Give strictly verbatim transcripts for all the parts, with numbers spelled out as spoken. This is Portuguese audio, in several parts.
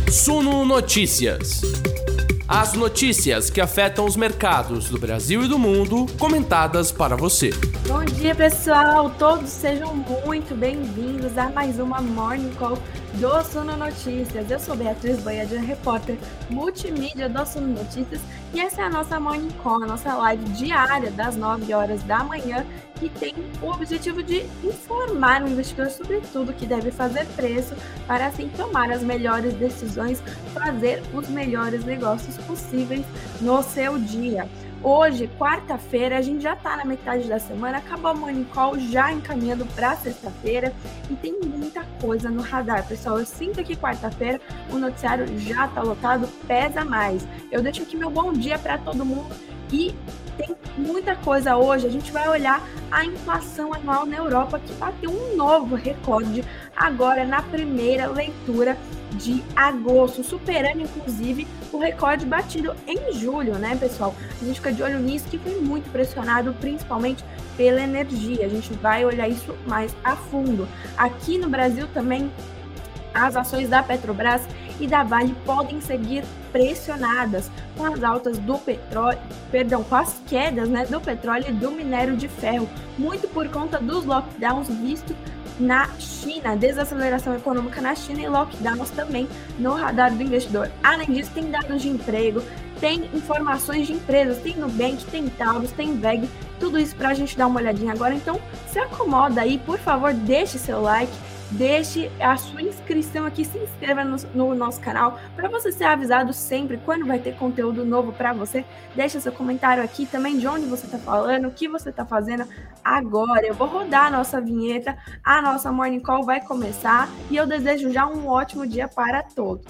Suno Notícias. As notícias que afetam os mercados do Brasil e do mundo, comentadas para você. Bom dia, pessoal! Todos sejam muito bem-vindos a mais uma Morning Call do Suno Notícias. Eu sou Beatriz Boiadia, repórter multimídia do Suno Notícias, e essa é a nossa Morning Call, a nossa live diária das nove horas da manhã, que tem o objetivo de informar o investidor sobre tudo que deve fazer preço para assim tomar as melhores decisões, fazer os melhores negócios possíveis no seu dia. Hoje, quarta-feira, a gente já está na metade da semana, acabou a Morning Call já encaminhando para sexta-feira e tem muita coisa no radar, pessoal. Eu sinto que quarta-feira o noticiário já está lotado, pesa mais. Eu deixo aqui meu bom dia para todo mundo e tem muita coisa hoje. A gente vai olhar a inflação anual na Europa, que bateu um novo recorde agora na primeira leitura de agosto, superando inclusive o recorde batido em julho, né, pessoal? A gente fica de olho nisso, que foi muito pressionado principalmente pela energia. A gente vai olhar isso mais a fundo. Aqui no Brasil também, as ações da Petrobras e da Vale podem seguir pressionadas com as altas do petróleo, perdão, com as quedas, né, do petróleo e do minério de ferro, muito por conta dos lockdowns vistos na China, desaceleração econômica na China e lockdowns também no radar do investidor. Além disso, tem dados de emprego, tem informações de empresas, tem Nubank, tem Taurus, tem V E G, tudo isso para a gente dar uma olhadinha agora. Então, se acomoda aí, por favor, deixe seu like, deixe a sua inscrição aqui, se inscreva no, no nosso canal para você ser avisado sempre quando vai ter conteúdo novo para você. Deixa seu comentário aqui também de onde você está falando, o que você está fazendo agora. Eu vou rodar a nossa vinheta, a nossa Morning Call vai começar e eu desejo já um ótimo dia para todos.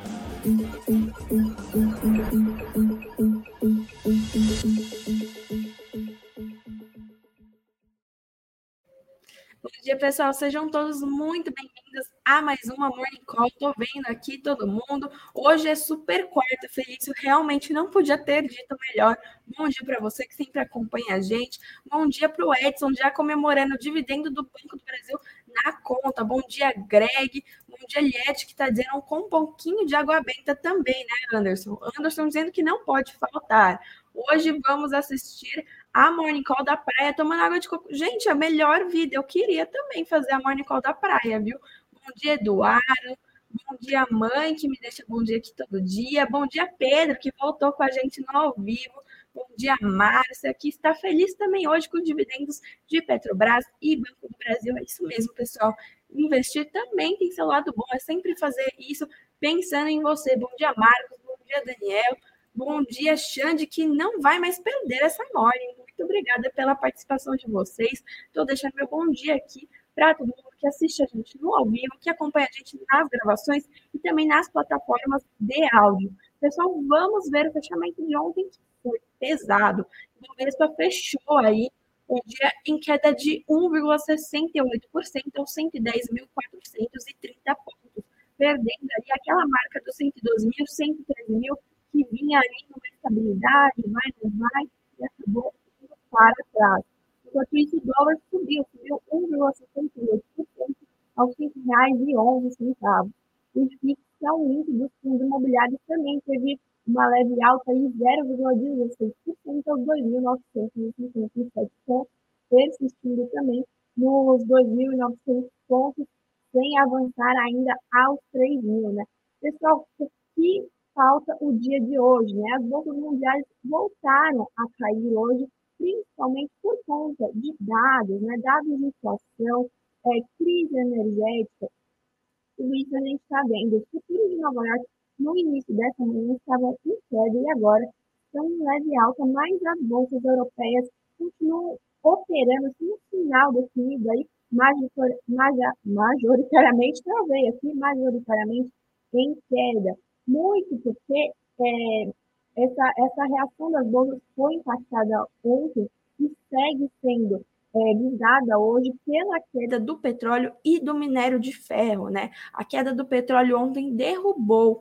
Bom dia, pessoal. Sejam todos muito bem-vindos a mais uma Morning Call. Tô vendo aqui todo mundo. Hoje é super quarta, Felício. Realmente não podia ter dito melhor. Bom dia para você que sempre acompanha a gente. Bom dia para o Edson, já comemorando o dividendo do Banco do Brasil na conta. Bom dia, Greg. Bom dia, Liette, que está dizendo com um pouquinho de água benta também, né, Anderson? Anderson dizendo que não pode faltar. Hoje vamos assistir a Morning Call da praia tomando água de coco. Gente, a melhor vida. Eu queria também fazer a Morning Call da praia, viu? Bom dia, Eduardo. Bom dia, mãe, que me deixa bom dia aqui todo dia. Bom dia, Pedro, que voltou com a gente no ao vivo. Bom dia, Márcia, que está feliz também hoje com os dividendos de Petrobras e Banco do Brasil. É isso mesmo, pessoal. Investir também tem seu lado bom. É sempre fazer isso pensando em você. Bom dia, Marcos. Bom dia, Daniel. Bom dia, Xande, que não vai mais perder essa morning. Muito obrigada pela participação de vocês. Estou deixando meu bom dia aqui para todo mundo que assiste a gente no ao vivo, que acompanha a gente nas gravações e também nas plataformas de áudio. Pessoal, vamos ver o fechamento de ontem, que foi pesado. O Bovespa fechou aí o dia em queda de um vírgula sessenta e oito por cento aos cento e dez mil quatrocentos e trinta pontos, perdendo ali aquela marca dos cento e doze mil, cento e treze mil, que vinha ali numa estabilidade, vai, não vai, e acabou indo para trás. Enquanto isso, o dólar subiu, subiu um vírgula setenta e oito por cento aos cinco reais e onze centavos. O I F I X, que é o índice dos fundos imobiliários, também teve uma leve alta de zero vírgula dezesseis por cento aos dois mil novecentos e cinquenta e sete pontos, persistindo também nos dois mil e novecentos pontos, sem avançar ainda aos três mil, né? Pessoal, o que falta o dia de hoje, né? As bolsas mundiais voltaram a cair hoje, principalmente por conta de dados, né? Dados de inflação, é, crise energética, tudo isso a gente está vendo. O futuro de Nova York, no início dessa manhã, estava em queda e agora estão em leve alta, mas as bolsas europeias continuam operando assim, no final definido aí, major, major, majoritariamente, travei aqui, majoritariamente em queda. Muito porque é, essa, essa reação das bolsas foi impactada ontem e segue sendo é, visada hoje pela queda do petróleo e do minério de ferro, né? A queda do petróleo ontem derrubou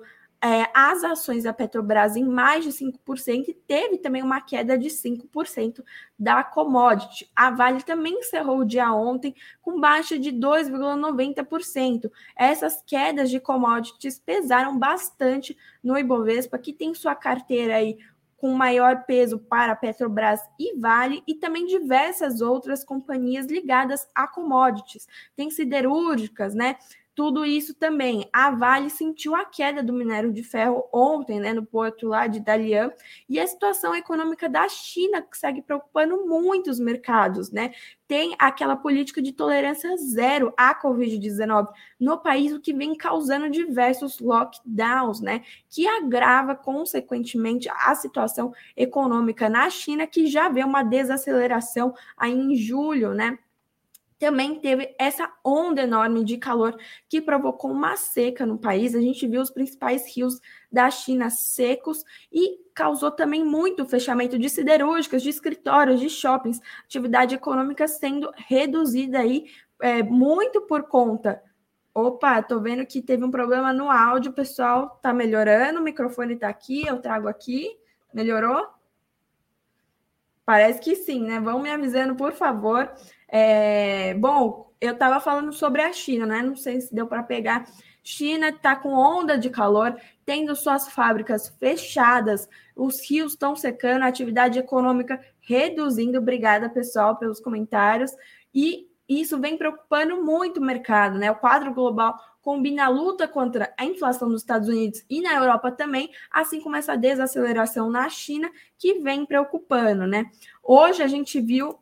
é, as ações da Petrobras em mais de cinco por cento e teve também uma queda de cinco por cento da commodity. A Vale também encerrou o dia ontem com baixa de dois vírgula noventa por cento. Essas quedas de commodities pesaram bastante no Ibovespa, que tem sua carteira aí com maior peso para Petrobras e Vale, e também diversas outras companhias ligadas a commodities. Tem siderúrgicas, né? Tudo isso também. A Vale sentiu a queda do minério de ferro ontem, né, no porto lá de Dalian, e a situação econômica da China, que segue preocupando muito os mercados, né? Tem aquela política de tolerância zero à covid dezenove no país, o que vem causando diversos lockdowns, né? Que agrava, consequentemente, a situação econômica na China, que já vê uma desaceleração aí em julho, né? Também teve essa onda enorme de calor que provocou uma seca no país. A gente viu os principais rios da China secos e causou também muito fechamento de siderúrgicas, de escritórios, de shoppings, atividade econômica sendo reduzida aí é, muito por conta. Opa, tô vendo que teve um problema no áudio, pessoal, tá melhorando, o microfone tá aqui, eu trago aqui, melhorou? Parece que sim, né? Vão me avisando, por favor. É... Bom, eu estava falando sobre a China, né? Não sei se deu para pegar. China está com onda de calor, tendo suas fábricas fechadas, os rios estão secando, a atividade econômica reduzindo. Obrigada, pessoal, pelos comentários. E isso vem preocupando muito o mercado, né? O quadro global combina a luta contra a inflação nos Estados Unidos e na Europa também, assim como essa desaceleração na China, que vem preocupando, né? Hoje a gente viu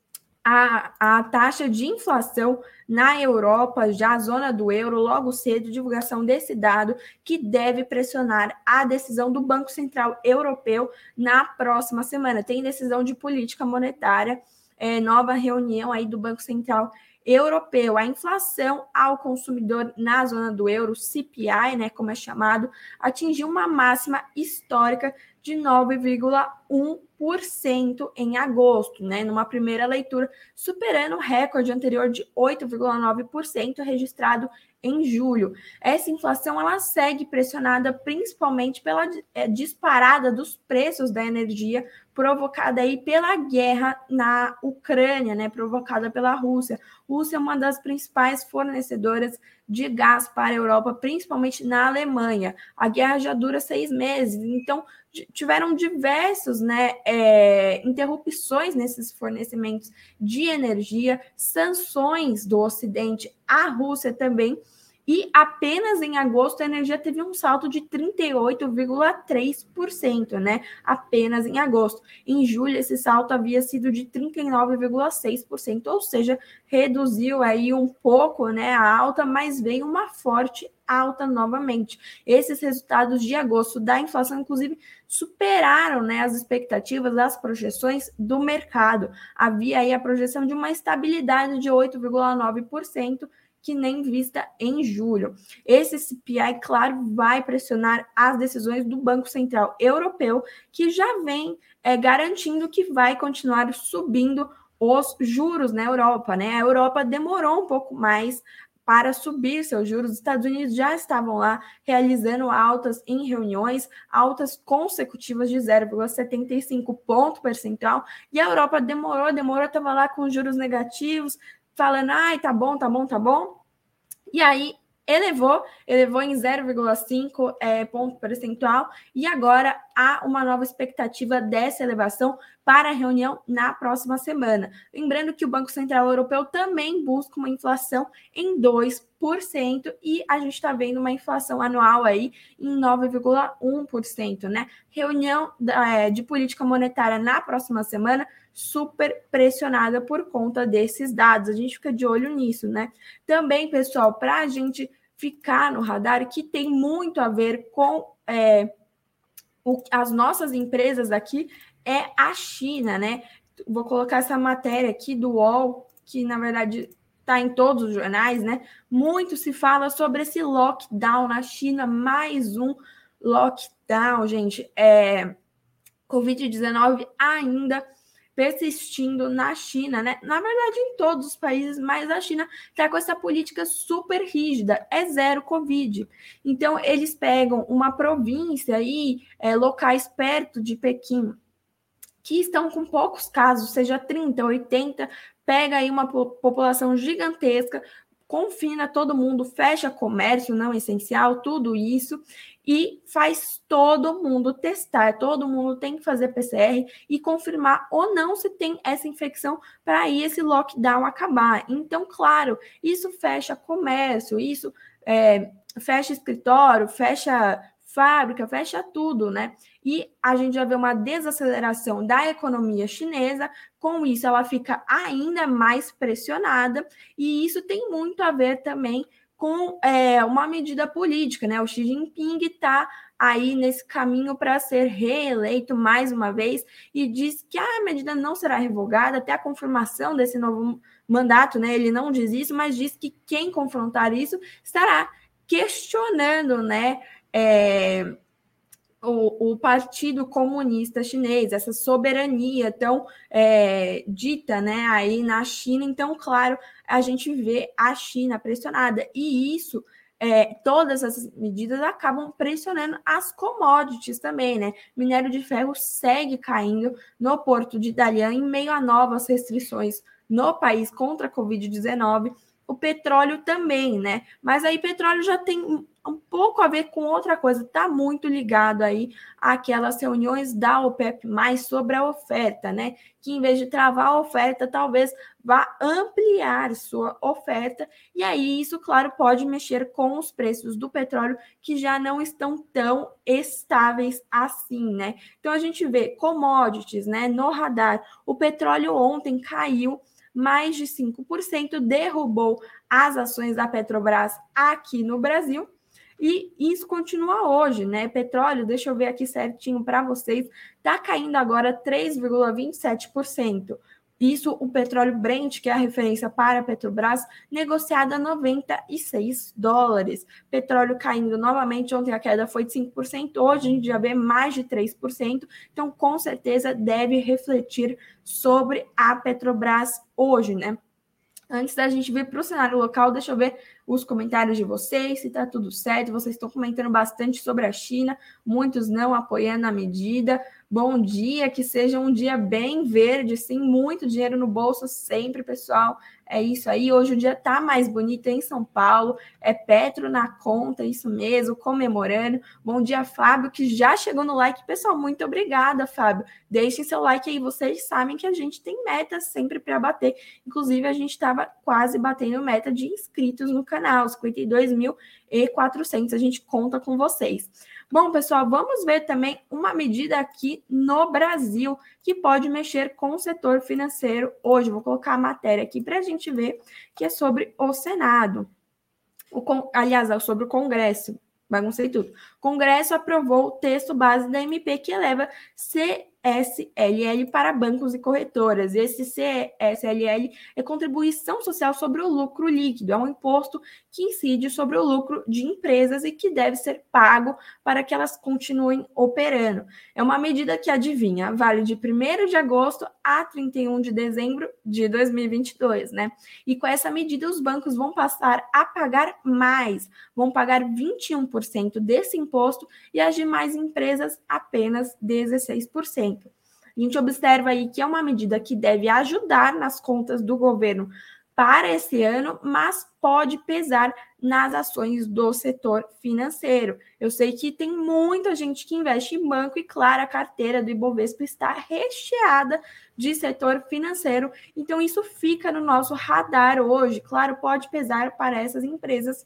a, a taxa de inflação na Europa, já a zona do euro, logo cedo, divulgação desse dado, que deve pressionar a decisão do Banco Central Europeu na próxima semana. Tem decisão de política monetária, é, nova reunião aí do Banco Central Europeu. A inflação ao consumidor na zona do euro, C P I, né, como é chamado, atingiu uma máxima histórica de nove vírgula um por cento em agosto, né, numa primeira leitura, superando o recorde anterior de oito vírgula nove por cento registrado em julho. Essa inflação ela segue pressionada principalmente pela é, disparada dos preços da energia provocada aí pela guerra na Ucrânia, né, provocada pela Rússia. A Rússia é uma das principais fornecedoras de gás para a Europa, principalmente na Alemanha. A guerra já dura seis meses, então tiveram diversos, né, é, interrupções nesses fornecimentos de energia, sanções do Ocidente à Rússia também, e apenas em agosto a energia teve um salto de trinta e oito vírgula três por cento, né? Apenas em agosto. Em julho, esse salto havia sido de trinta e nove vírgula seis por cento, ou seja, reduziu aí um pouco, né, a alta, mas veio uma forte alta novamente. Esses resultados de agosto da inflação, inclusive, superaram, né, as expectativas, as projeções do mercado. Havia aí a projeção de uma estabilidade de oito vírgula nove por cento, que nem vista em julho. Esse C P I, claro, vai pressionar as decisões do Banco Central Europeu, que já vem é, garantindo que vai continuar subindo os juros na Europa, né? A Europa demorou um pouco mais para subir seus juros. Os Estados Unidos já estavam lá realizando altas em reuniões, altas consecutivas de zero vírgula setenta e cinco ponto percentual, e a Europa demorou, demorou, estava lá com juros negativos, falando, ai, tá bom, tá bom, tá bom. E aí, elevou, elevou em zero vírgula cinco é, ponto percentual, e agora há uma nova expectativa dessa elevação para a reunião na próxima semana. Lembrando que o Banco Central Europeu também busca uma inflação em dois por cento, e a gente está vendo uma inflação anual aí em nove vírgula um por cento, né? Reunião é, de política monetária na próxima semana, super pressionada por conta desses dados. A gente fica de olho nisso, né? Também, pessoal, para a gente ficar no radar, que tem muito a ver com é, o, as nossas empresas aqui, é a China, né? Vou colocar essa matéria aqui do U O L, que na verdade está em todos os jornais, né? Muito se fala sobre esse lockdown na China, mais um lockdown, gente. É, covid dezenove ainda persistindo na China, né? Na verdade, em todos os países, mas a China está com essa política super rígida, é zero Covid. Então, eles pegam uma província aí, é, locais perto de Pequim, que estão com poucos casos, seja trinta, oitenta, pega aí uma população gigantesca, confina todo mundo, fecha comércio não essencial, tudo isso, e faz todo mundo testar, todo mundo tem que fazer P C R e confirmar ou não se tem essa infecção para aí esse lockdown acabar. Então, claro, isso fecha comércio, isso é, fecha escritório, fecha fábrica, fecha tudo, né? E a gente já vê uma desaceleração da economia chinesa, com isso ela fica ainda mais pressionada, e isso tem muito a ver também com é, uma medida política, né? O Xi Jinping está aí nesse caminho para ser reeleito mais uma vez e diz que a medida não será revogada até a confirmação desse novo mandato, né? Ele não diz isso, mas diz que quem confrontar isso estará questionando, né? É, o, o Partido Comunista Chinês, essa soberania tão é, dita, né, aí na China. Então, claro, a gente vê a China pressionada, e isso, é, todas essas medidas acabam pressionando as commodities também, né? Minério de ferro segue caindo no Porto de Dalian em meio a novas restrições no país contra a covid dezenove. O petróleo também, né? Mas aí petróleo já tem um pouco a ver com outra coisa, está muito ligado aí àquelas reuniões da OPEP+, sobre a oferta, né? Que em vez de travar a oferta, talvez vá ampliar sua oferta, e aí isso, claro, pode mexer com os preços do petróleo, que já não estão tão estáveis assim, né? Então a gente vê commodities, né, no radar. O petróleo ontem caiu mais de cinco por cento, derrubou as ações da Petrobras aqui no Brasil, e isso continua hoje, né? Petróleo, deixa eu ver aqui certinho para vocês, está caindo agora três vírgula vinte e sete por cento. Isso, o petróleo Brent, que é a referência para a Petrobras, negociado a noventa e seis dólares. Petróleo caindo novamente, ontem a queda foi de cinco por cento, hoje a gente já vê mais de três por cento, então com certeza deve refletir sobre a Petrobras hoje, né? Antes da gente vir para o cenário local, deixa eu ver os comentários de vocês, se está tudo certo. Vocês estão comentando bastante sobre a China, muitos não apoiando a medida. Bom dia, que seja um dia bem verde, sim, muito dinheiro no bolso sempre, pessoal. É isso aí, hoje o dia está mais bonito em São Paulo, é Petro na conta, isso mesmo, comemorando. Bom dia, Fábio, que já chegou no like. Pessoal, muito obrigada, Fábio. Deixem seu like aí, vocês sabem que a gente tem metas sempre para bater. Inclusive, a gente estava quase batendo meta de inscritos no canal, cinquenta e dois mil e quatrocentos, a gente conta com vocês. Bom, pessoal, vamos ver também uma medida aqui no Brasil que pode mexer com o setor financeiro hoje. Vou colocar a matéria aqui para a gente ver, que é sobre o Senado. O, aliás, é sobre o Congresso. Baguncei tudo. O Congresso aprovou o texto base da M P que eleva C S L L para bancos e corretoras. Esse C S L L é contribuição social sobre o lucro líquido, é um imposto que incide sobre o lucro de empresas e que deve ser pago para que elas continuem operando. É uma medida que, adivinha, vale de primeiro de agosto a trinta e um de dezembro de dois mil e vinte e dois, né? E com essa medida, os bancos vão passar a pagar mais, vão pagar vinte e um por cento desse imposto e as demais empresas apenas dezesseis por cento. A gente observa aí que é uma medida que deve ajudar nas contas do governo para esse ano, mas pode pesar nas ações do setor financeiro. Eu sei que tem muita gente que investe em banco e, claro, a carteira do Ibovespa está recheada de setor financeiro, então isso fica no nosso radar hoje. Claro, pode pesar para essas empresas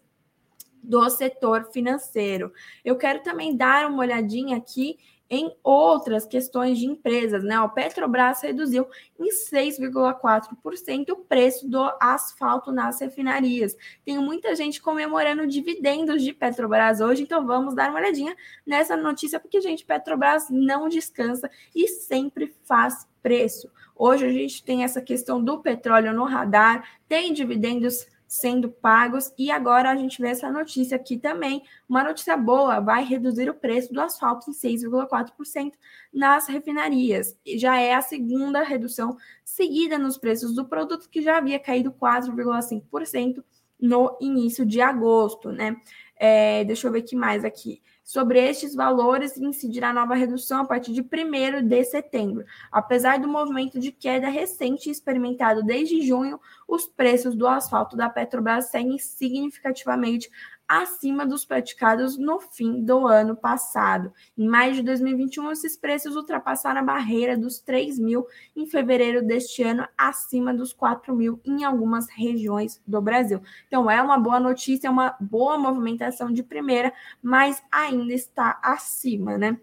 do setor financeiro. Eu quero também dar uma olhadinha aqui em outras questões de empresas, né? O Petrobras reduziu em seis vírgula quatro por cento o preço do asfalto nas refinarias. Tem muita gente comemorando dividendos de Petrobras hoje, então vamos dar uma olhadinha nessa notícia, porque, gente, Petrobras não descansa e sempre faz preço. Hoje a gente tem essa questão do petróleo no radar, tem dividendos sendo pagos. E agora a gente vê essa notícia aqui também, uma notícia boa, vai reduzir o preço do asfalto em seis vírgula quatro por cento nas refinarias. Já é a segunda redução seguida nos preços do produto, que já havia caído quatro vírgula cinco por cento no início de agosto, né? É, deixa eu ver o que mais aqui. Sobre estes valores, incidirá a nova redução a partir de primeiro de setembro. Apesar do movimento de queda recente experimentado desde junho, os preços do asfalto da Petrobras seguem significativamente acima dos praticados no fim do ano passado. Em maio de dois mil e vinte e um, esses preços ultrapassaram a barreira dos três mil em fevereiro deste ano, acima dos quatro mil em algumas regiões do Brasil. Então, é uma boa notícia, é uma boa movimentação de primeira, mas ainda está acima, né?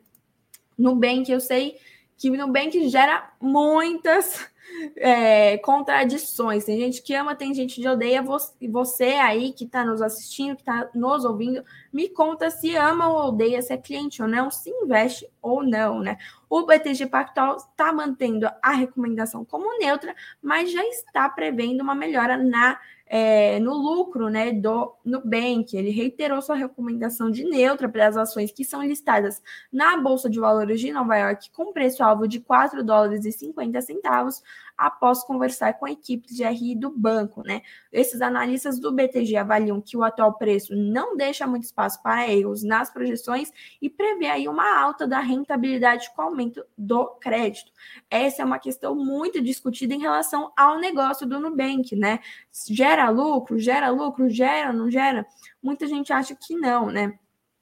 Nubank, eu sei que o Nubank gera muitas é, contradições. Tem gente que ama, tem gente que odeia. Você aí que está nos assistindo, que está nos ouvindo, me conta se ama ou odeia, se é cliente ou não, se investe ou não, né? O B T G Pactual está mantendo a recomendação como neutra, mas já está prevendo uma melhora na É, no lucro, né, do Nubank. Ele reiterou sua recomendação de neutra para as ações que são listadas na Bolsa de Valores de Nova York com preço-alvo de quatro dólares e cinquenta centavos, após conversar com a equipe de R I do banco, né? Esses analistas do B T G avaliam que o atual preço não deixa muito espaço para erros nas projeções e prevê aí uma alta da rentabilidade com o aumento do crédito. Essa é uma questão muito discutida em relação ao negócio do Nubank, né? Gera lucro, gera lucro, gera, não gera? Muita gente acha que não, né?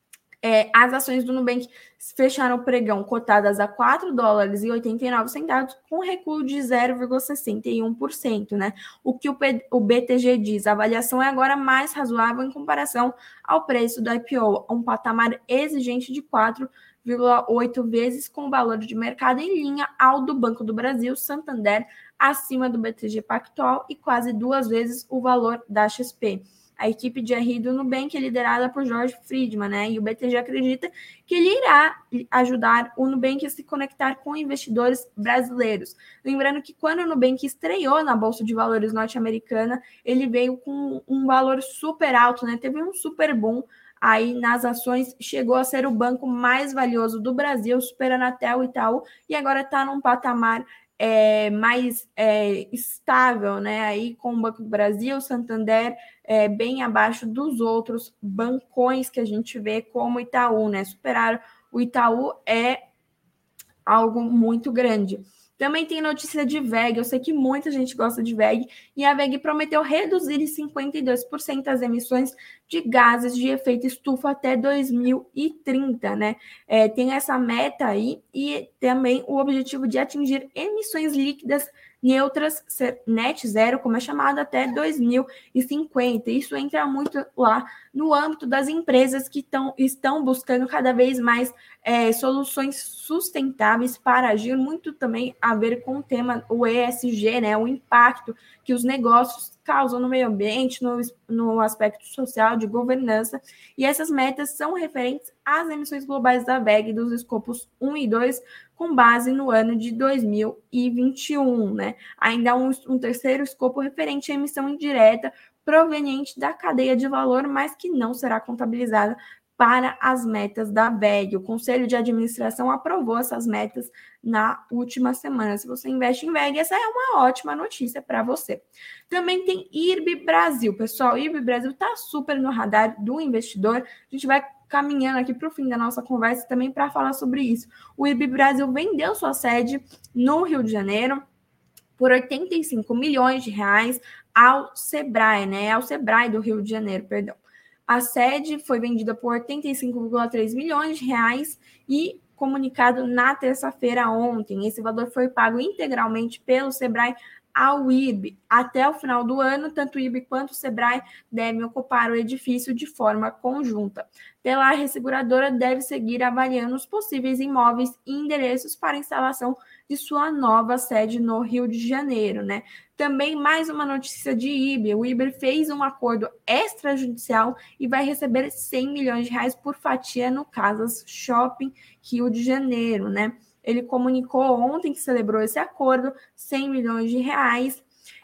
É, as ações do Nubank fecharam o pregão cotadas a quatro dólares e oitenta e nove centavos, com recuo de zero vírgula sessenta e um por cento, né? O que o, P, o B T G diz, a avaliação é agora mais razoável em comparação ao preço do I P O, um patamar exigente de quatro vírgula oito vezes, com o valor de mercado em linha ao do Banco do Brasil, Santander, acima do B T G Pactual e quase duas vezes o valor da X P. A equipe de R I do Nubank é liderada por Jorge Friedman, né? E o B T G acredita que ele irá ajudar o Nubank a se conectar com investidores brasileiros. Lembrando que quando o Nubank estreou na Bolsa de Valores norte-americana, ele veio com um valor super alto, né? Teve um super boom aí nas ações, chegou a ser o banco mais valioso do Brasil, superando até o Itaú, e agora está num patamar É, mais é, estável, né? Aí com o Banco do Brasil, Santander, é, bem abaixo dos outros bancões que a gente vê como Itaú, né? Superar o Itaú é algo muito grande. Também tem notícia de V E G, eu sei que muita gente gosta de V E G, e a V E G prometeu reduzir em cinquenta e dois por cento as emissões de gases de efeito estufa até dois mil e trinta, né? É, tem essa meta aí e também o objetivo de atingir emissões líquidas neutras, net zero, como é chamado, até dois mil e cinquenta. Isso entra muito lá no âmbito das empresas que tão, estão buscando cada vez mais é, soluções sustentáveis para agir, muito também a ver com o tema, o E S G, né, o impacto que os negócios causam no meio ambiente, no, no aspecto social, de governança, e essas metas são referentes às emissões globais da V E G dos escopos um e dois, com base no ano de dois mil e vinte e um, né? Ainda há um, um terceiro escopo referente à emissão indireta proveniente da cadeia de valor, mas que não será contabilizada para as metas da V E G. O Conselho de Administração aprovou essas metas na última semana. Se você investe em V E G, essa é uma ótima notícia para você. Também tem I R B Brasil. Pessoal, I R B Brasil está super no radar do investidor. A gente vai caminhando aqui para o fim da nossa conversa também para falar sobre isso. O I R B Brasil vendeu sua sede no Rio de Janeiro por oitenta e cinco milhões de reais ao Sebrae, né? Ao Sebrae do Rio de Janeiro, perdão. A sede foi vendida por oitenta e cinco vírgula três milhões de reais e comunicado na terça-feira ontem. Esse valor foi pago integralmente pelo Sebrae ao I R B. Até o final do ano, tanto o I R B quanto o Sebrae devem ocupar o edifício de forma conjunta. Pela resseguradora deve seguir avaliando os possíveis imóveis e endereços para instalação de sua nova sede no Rio de Janeiro, né? Também mais uma notícia de I B. O I B fez um acordo extrajudicial e vai receber cem milhões de reais por fatia no Casas Shopping Rio de Janeiro, né? Ele comunicou ontem que celebrou esse acordo, cem milhões de reais.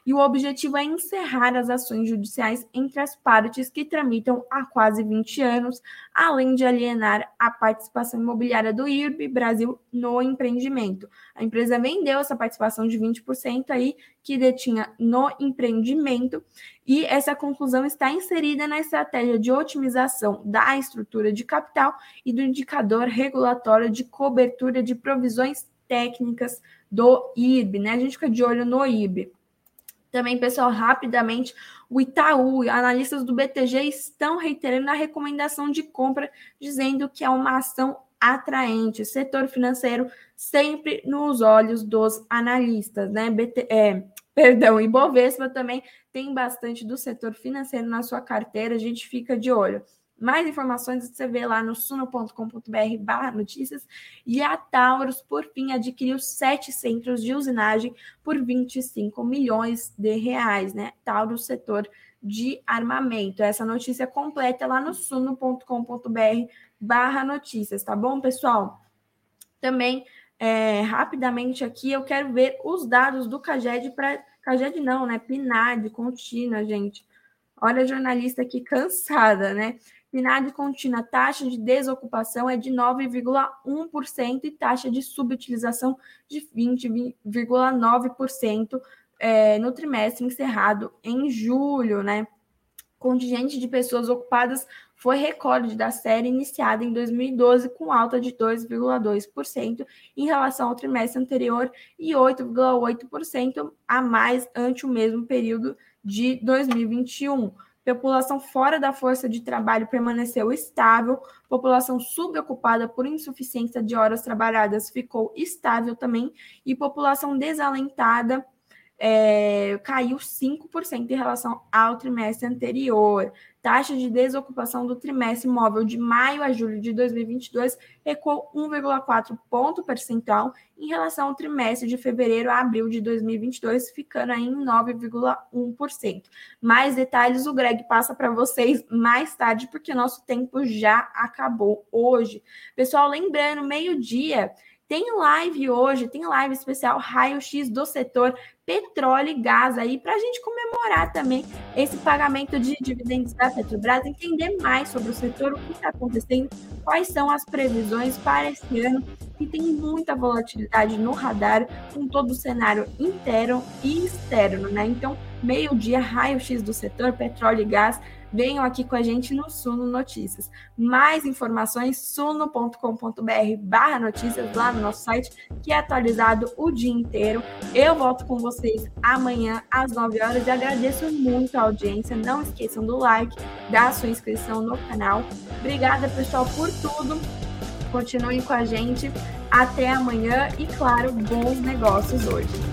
e o objetivo é encerrar as ações judiciais entre as partes que tramitam há quase vinte anos, além de alienar a participação imobiliária do I R B Brasil no empreendimento. A empresa vendeu essa participação de vinte por cento aí que detinha no empreendimento, e essa conclusão está inserida na estratégia de otimização da estrutura de capital e do indicador regulatório de cobertura de provisões técnicas do I R B, né? A gente fica de olho no I R B. Também, pessoal, rapidamente, o Itaú e analistas do B T G estão reiterando a recomendação de compra, dizendo que é uma ação atraente. Setor financeiro sempre nos olhos dos analistas, né? B T, é, perdão, Ibovespa também tem bastante do setor financeiro na sua carteira, a gente fica de olho. Mais informações você vê lá no suno ponto com ponto br barra notícias. E a Taurus, por fim, adquiriu sete centros de usinagem por vinte e cinco milhões de reais, né? Taurus, setor de armamento. Essa notícia completa lá no suno ponto com ponto br barra notícias, tá bom, pessoal? Também, é, rapidamente aqui, eu quero ver os dados do Caged para... Caged não, né? P N A D contínua, gente. Olha a jornalista aqui cansada, né? P N A D contínua, taxa de desocupação é de nove vírgula um por cento e taxa de subutilização de vinte vírgula nove por cento é, no trimestre encerrado em julho, né? Contingente de pessoas ocupadas foi recorde da série iniciada em dois mil e doze, com alta de dois vírgula dois por cento em relação ao trimestre anterior e oito vírgula oito por cento a mais ante o mesmo período de dois mil e vinte e um. População fora da força de trabalho permaneceu estável, população subocupada por insuficiência de horas trabalhadas ficou estável também, e população desalentada é, caiu cinco por cento em relação ao trimestre anterior. Taxa de desocupação do trimestre móvel de maio a julho de dois mil e vinte e dois recuou um vírgula quatro ponto percentual em relação ao trimestre de fevereiro a abril de dois mil e vinte e dois, ficando aí em nove vírgula um por cento. Mais detalhes o Greg passa para vocês mais tarde, porque nosso tempo já acabou hoje. Pessoal, lembrando, meio-dia, tem live hoje, tem live especial raio-x do setor petróleo e gás aí, para a gente comemorar também esse pagamento de dividendos da Petrobras, entender mais sobre o setor, o que está acontecendo, quais são as previsões para esse ano, que tem muita volatilidade no radar, com todo o cenário interno e externo, né? Então, meio-dia, raio-x do setor petróleo e gás. Venham aqui com a gente no Suno Notícias. Mais informações, suno ponto com ponto br barra notícias, lá no nosso site, que é atualizado o dia inteiro. Eu volto com vocês amanhã às nove horas e agradeço muito a audiência. Não esqueçam do like, da sua inscrição no canal. Obrigada, pessoal, por tudo. Continuem com a gente. Até amanhã e, claro, bons negócios hoje.